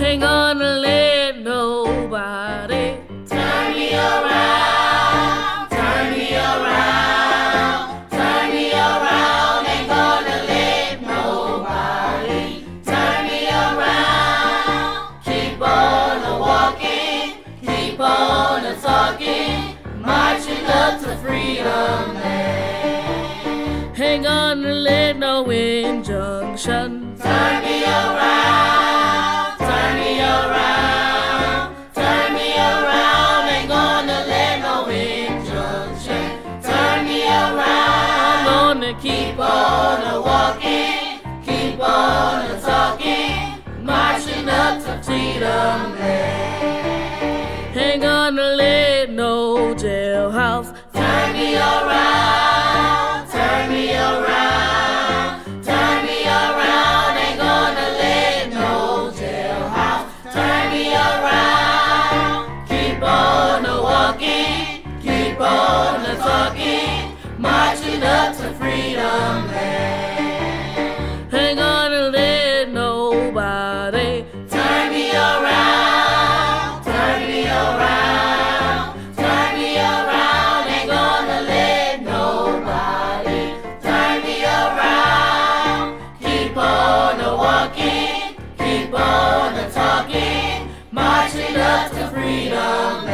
Ain't gonna let nobody turn me around, turn me around, turn me around. Ain't gonna let nobody turn me around. Keep on walking, keep on talking, marching up to freedom land. Ain't gonna let no injunction turn me around, turn me around, turn me around. Ain't gonna let no injunction turn me around. I'm gonna Keep on walking, keep on talking, marching up to freedom land. Ain't gonna let no jailhouse turn me around, turn me around, turn me around. Ain't gonna let no jailhouse turn me around. Keep on walking, keep on talking, marching up to freedom land. Ain't gonna let nobody turn me around, turn me around, turn me around. Ain't gonna let nobody turn me around. Keep on walking, keep on talking, marching up to freedom land.